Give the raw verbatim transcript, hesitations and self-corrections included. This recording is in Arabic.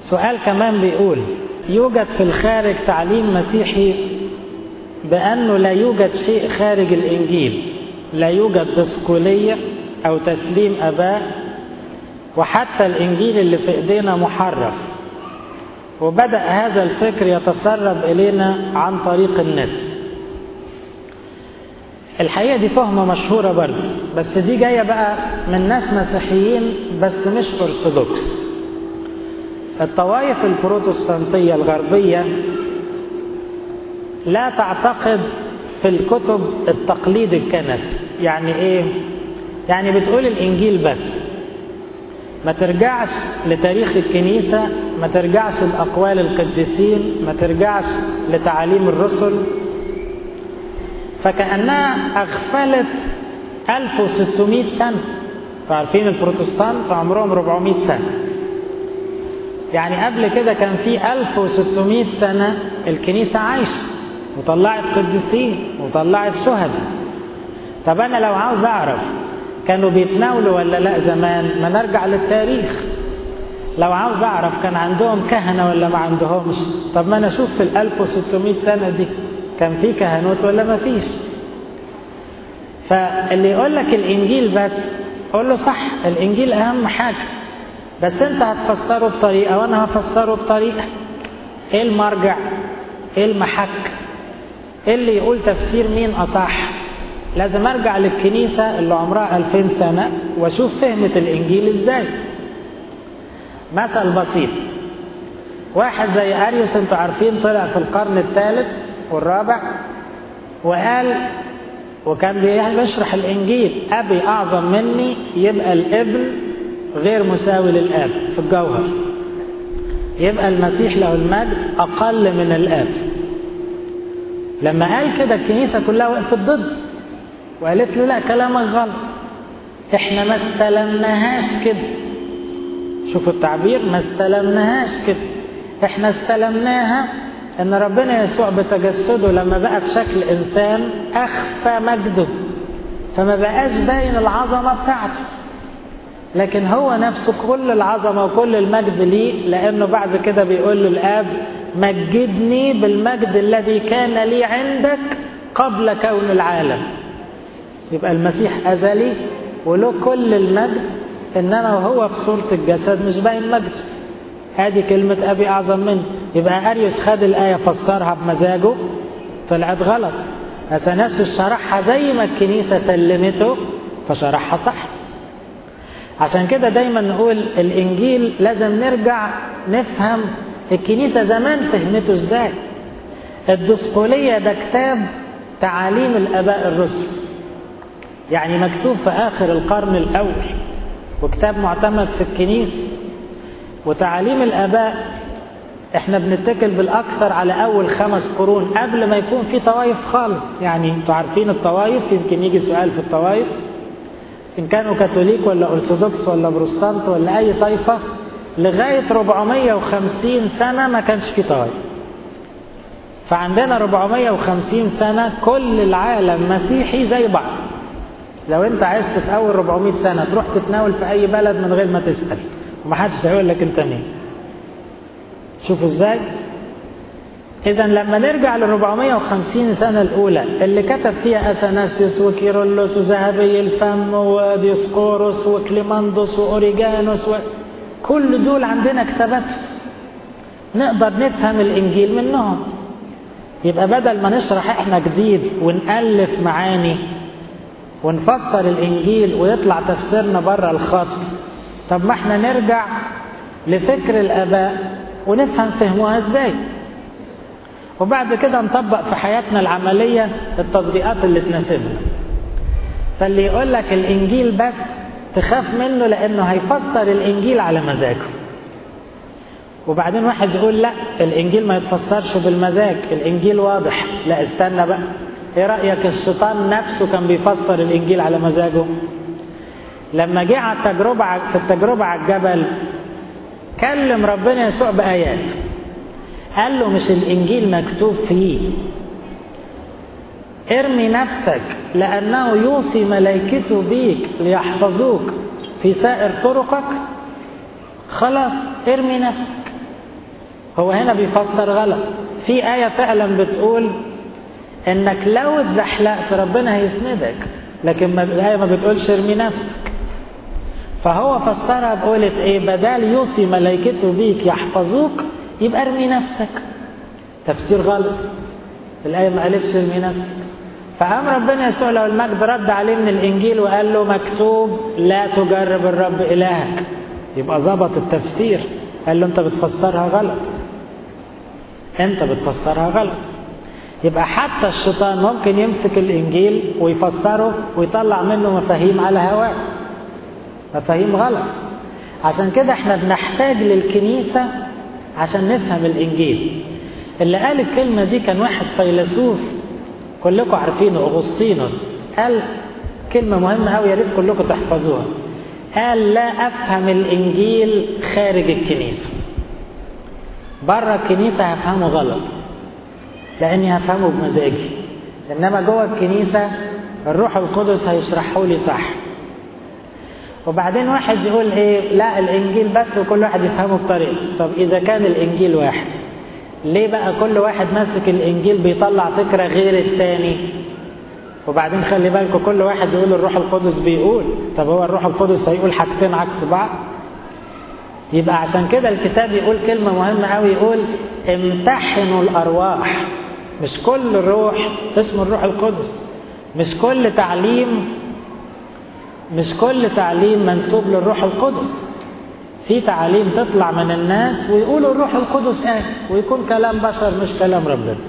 سؤال كمان بيقول: يوجد في الخارج تعليم مسيحي بأنه لا يوجد شيء خارج الإنجيل، لا يوجد دسقولية أو تسليم آباء، وحتى الإنجيل اللي في إيدينا محرف، وبدأ هذا الفكر يتسرب إلينا عن طريق النت. الحقيقة دي فهمة مشهورة برضه، بس دي جاية بقى من ناس مسيحيين بس مش أرثوذكس. الطوائف البروتستانتية الغربية لا تعتقد في الكتب التقليد الكنسي. يعني ايه؟ يعني بتقول الإنجيل بس، ما ترجعش لتاريخ الكنيسة، ما ترجعش لأقوال القديسين، ما ترجعش لتعاليم الرسل. فكأنها أغفلت ألف وستمائة سنة. فعارفين البروتستانت عمرهم أربعمائة سنة، يعني قبل كده كان في ألف وستمائة سنة الكنيسة عايشة وطلعت قديسين وطلعت شهداء. طب أنا لو عاوز أعرف كانوا بيتناولوا ولا لا زمان، ما نرجع للتاريخ. لو عاوز أعرف كان عندهم كهنة ولا ما عندهمش، طب ما أنا أشوف في الألف وستمائة سنة دي كان في كهنوت ولا ما فيش. فاللي يقول لك الإنجيل بس، قول له صح، الإنجيل أهم حاجة، بس أنت هتفسره بطريقة وأنا هفسره بطريقة. إيه المرجع؟ إيه المحك؟ إيه اللي يقول تفسير مين أصح؟ لازم أرجع للكنيسة اللي عمرها ألفين سنة وأشوف فهمة الإنجيل إزاي. مثل بسيط: واحد زي أريوس، أنتوا عارفين، طلع في القرن الثالث والرابع وقال، وكان بيشرح الإنجيل: أبي أعظم مني، يبقى الابن غير مساوي للآب في الجوهر، يبقى المسيح له المجد أقل من الآب. لما قال كده الكنيسة كلها وقفت ضد وقالت له: لا، كلامك غلط، احنا ما استلمناهاش كده. شوفوا التعبير، ما استلمناهاش كده، احنا استلمناها ان ربنا يسوع بتجسده لما بقى في شكل انسان اخفى مجده، فما بقاش باين العظمة بتاعته، لكن هو نفسه كل العظمة وكل المجد ليه، لانه بعد كده بيقول للآب: مجدني بالمجد الذي كان لي عندك قبل كون العالم. يبقى المسيح أزلي وله كل المجد، إنما وهو في صورة الجسد مش باين مجده. هذه كلمة أبي أعظم منه. يبقى أريوس خد الآية فسرها بمزاجه، طلعت غلط. أثناسيوس شرحها زي ما الكنيسة سلمته فشرحها صح. عشان كده دايما نقول الإنجيل لازم نرجع نفهم الكنيسة زمان فهمته إزاي. الدسقولية ده كتاب تعاليم الآباء الرسل، يعني مكتوب في آخر القرن الأول، وكتاب معتمد في الكنيسة. وتعاليم الآباء احنا بنتكل بالأكثر على أول خمس قرون قبل ما يكون في طوائف خالص. يعني انتوا عارفين الطوائف، يمكن يجي سؤال في الطوائف، إن كانوا كاثوليك ولا أرثوذكس ولا بروتستانت ولا أي طائفة، لغاية أربعمائة وخمسين سنة ما كانش في طوائف. فعندنا أربعمائة وخمسين سنة كل العالم مسيحي زي بعض. لو انت عشت في أول أربعمائة سنة تروح تتناول في أي بلد من غير ما تسأل، ومحدش هيقول لك انت مين. شوفوا ازاي. إذا لما نرجع ل أربعمائة وخمسين سنة الأولى اللي كتب فيها أثناسيوس وكيرلس وذهبي الفم وديسقورس وكليماندوس وأوريجانوس و... كل دول عندنا كتابات نقدر نفهم الإنجيل منهم. يبقى بدل ما نشرح احنا جديد ونألف معاني ونفسر الإنجيل ويطلع تفسيرنا بره الخط، طب ما احنا نرجع لفكر الآباء ونفهم فهموها ازاي، وبعد كده نطبق في حياتنا العملية التطبيقات اللي تناسبنا. فاللي يقول لك الإنجيل بس تخاف منه، لأنه هيفسر الإنجيل على مزاجه. وبعدين واحد يقول لا، الإنجيل ما يتفسرش بالمزاج، الإنجيل واضح. لا، استنى بقى، ايه رأيك الشيطان نفسه كان بيفسر الإنجيل على مزاجه؟ لما جه على التجربة في التجربة على الجبل كلم ربنا يسوع بآيات، قال له مش الإنجيل مكتوب فيه ارمي نفسك لأنه يوصي ملائكته بيك ليحفظوك في سائر طرقك؟ خلاص ارمي نفسك. هو هنا بيفسر غلط. في آية فعلا بتقول انك لو اتزحلقت ربنا هيسندك، لكن ما الآية ما بتقولش ارمي نفسك. فهو فسرها بقولة ايه؟ بدال يوصي ملائكته بيك يحفظوك يبقى ارمي نفسك. تفسير غلط. الآية ما قالتش ارمي نفسك. فقام ربنا يسوع له المجد رد عليه من الإنجيل وقال له مكتوب لا تجرب الرب إلهك. يبقى ظبط التفسير. قال له انت بتفسرها غلط، انت بتفسرها غلط. يبقى حتى الشيطان ممكن يمسك الإنجيل ويفسره ويطلع منه مفاهيم على هواه، مفاهيم غلط. عشان كده احنا بنحتاج للكنيسة عشان نفهم الإنجيل. اللي قال الكلمة دي كان واحد فيلسوف كلكم عارفينه، أغسطينوس. قال كلمة مهمة أوي يا ريت كلكم تحفظوها. قال لا أفهم الإنجيل خارج الكنيسة. بره الكنيسة هفهمه غلط لأني هفهمه بمزاجي، إنما جوه الكنيسة الروح القدس هيشرحه لي صح. وبعدين واحد يقول ايه؟ لا الإنجيل بس وكل واحد يفهمه بطريقته. طب إذا كان الإنجيل واحد، ليه بقى كل واحد ماسك الإنجيل بيطلع فكرة غير التاني؟ وبعدين خلي بالكم كل واحد يقول الروح القدس بيقول. طب هو الروح القدس هيقول حاجتين عكس بعض؟ يبقى عشان كده الكتاب يقول كلمة مهمة قوي، يقول امتحنوا الأرواح. مش كل الروح اسمه الروح القدس، مش كل تعليم مش كل تعليم منسوب للروح القدس. في تعاليم تطلع من الناس ويقولوا الروح القدس آه ويكون كلام بشر مش كلام ربنا.